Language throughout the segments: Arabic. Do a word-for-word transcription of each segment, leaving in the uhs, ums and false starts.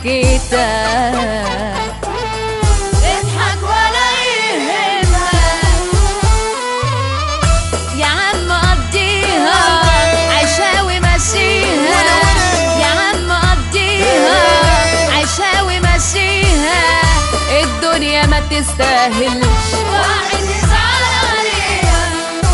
كتاب. اضحك ولا يهمك يا عم قضيها، عيشها ومشيها يا عم قضيها، عيشها ومشيها. الدنيا ما تستاهلش واحد يزعل عليها.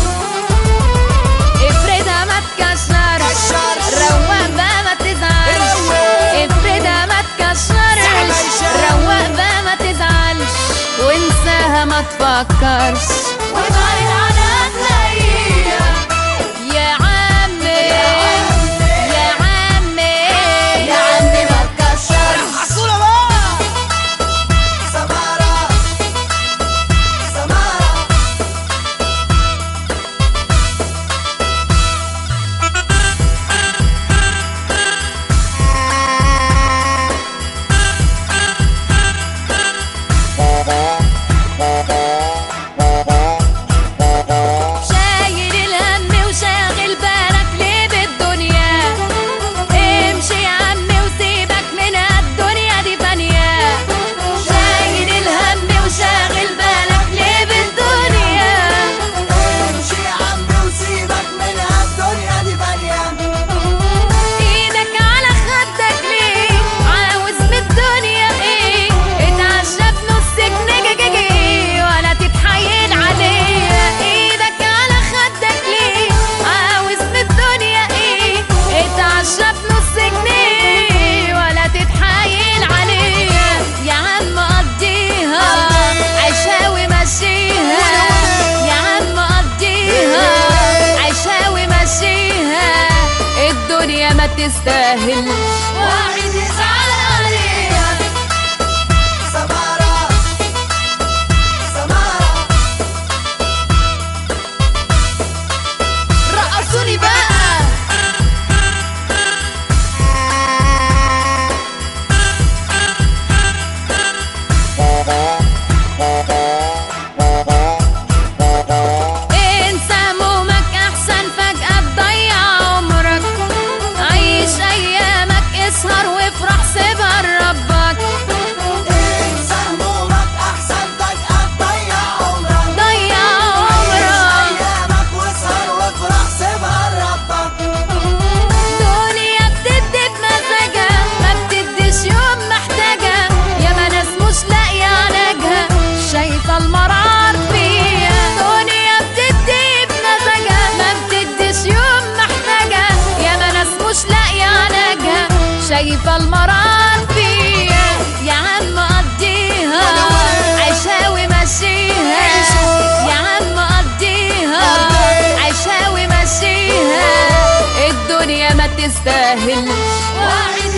افردها ما تكسرش، روق بقى ما تزعلش. افردها ما تكسرش، روق بقى ما تزعلش. وانساها ما تفكرش وابعد عنها تلاقيها. يا عمي يا عمي يا عمي ما تكسرش. حصولة بقى سمارة سمارة. شايل الهم وشاغل بالك ليه بالدنيا؟ امشي يا عمي وسيبك منها، الدنيا دي فانية. شايل الهم وشاغل بالك ليه بالدنيا؟ امشي يا عمي وسيبك منها، الدنيا دي فانية. ايدك على خدك ليه؟ عاوز من الدنيا ايه؟ اتعشى بنص جنيه جيجي ولا تتحايل عليا. ايدك على خدك ليه؟ عاوز من الدنيا ايه؟ اتعشى بنص جنيه ولا تتحايل عليا. يا عم قضيها، عيشها ومشيها يا عم قضيها، عيشها ومشيها. الدنيا ما تستاهلش واحد يزعل عليها. سمارة سمارة. رقصوني بقى. انسى همومك احسن فجأة تضيع عمرك. عيش ايامك، اسهر وافرح، سيبها لربك. انسى همومك احسن فجأة تضيع عمرك. ضيع عيش عمرك. ايامك واسهر وافرح، سيبها لربك. دنيا بتدي بمزاجها، ما بتديش يوم محتاجها. ياما ناس مش لاقية علاجها، شايفة المرار فيها. دنيا بتدي بمزاجها، ما بتديش يوم محتاجها. ياما ناس مش لاقية علاجها، شايفة المرار فيها. يا عم قضيها، عيشها ومشيها يا عم قضيها، عيشها ومشيها. الدنيا ما تستاهلش واحد